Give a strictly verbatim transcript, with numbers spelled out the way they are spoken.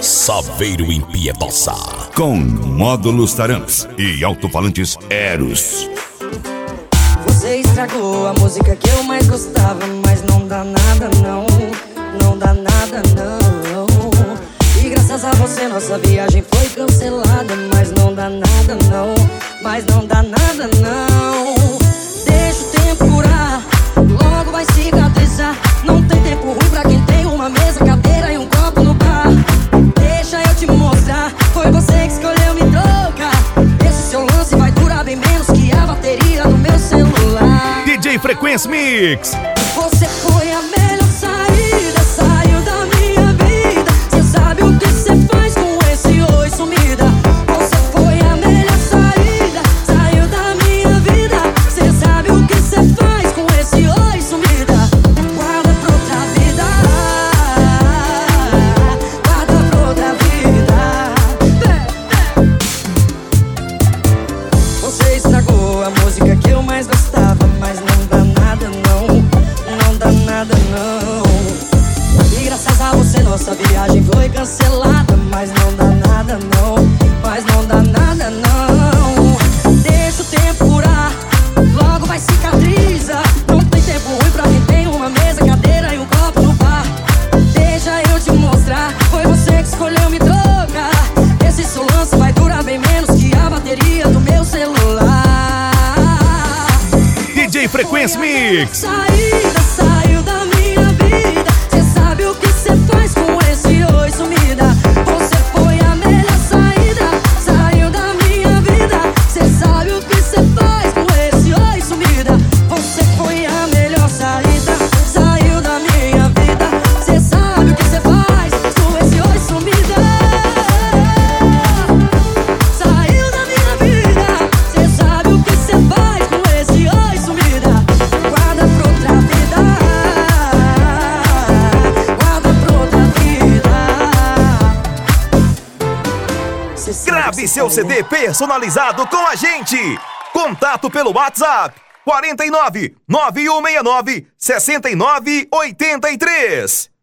Saveiro Impiedosa. Com módulos Taramps e alto-falantes Eros. Você estragou a música que eu mais gostava, mas não dá nada não, não dá nada não. E graças a você nossa viagem foi cancelada, mas não dá nada não, mas não dá nada não. Deixa o tempo curar, logo vai cicatrizar. Não tem tempo ruim pra quem tem uma mesa, cadeira e um copo no bar. Deixa eu te mostrar, foi você que escolheu me trocar. Esse seu lance vai durar bem menos que a bateria do meu celular. D J Frequência Mix. Você foi a melhor saída, saiu da minha vida. Cê sabe o que cê faz com esse oi sumida. Você foi a melhor saída, saiu da minha vida. Cê sabe o que cê faz com esse oi sumida. Guarda pra outra vida, guarda pra outra vida. Você estragou a música que eu mais gostava, mas não dá nada não, não dá nada não. E graças a você nossa viagem foi cancelada, mas não dá nada não, mas não dá nada não. Deixa o tempo curar, logo vai cicatriza. Não tem tempo ruim pra quem tem uma mesa, cadeira e um copo no bar. Deixa eu te mostrar, foi você que escolheu me trocar. Esse seu lance vai durar bem menos que a bateria do meu celular. D J Frequência Mix. Saída, saiu da minha vida. Cê sabe o que cê faz com esse oi sumida. Você foi a melhor saída, saiu da minha vida. Cê sabe o que cê faz com esse oi sumida. Você foi a melhor saída, saiu da minha vida. Cê sabe o que cê faz com esse oi sumida. Saiu da minha vida. Cê sabe o que cê faz com esse oi sumida. Guarda pra outra vida, guarda pra outra vida. Cê sabe Grave que seu cê C D personalizado com a gente. Contato pelo WhatsApp quarenta e nove, nove um seis nove, sessenta e nove oitenta e três.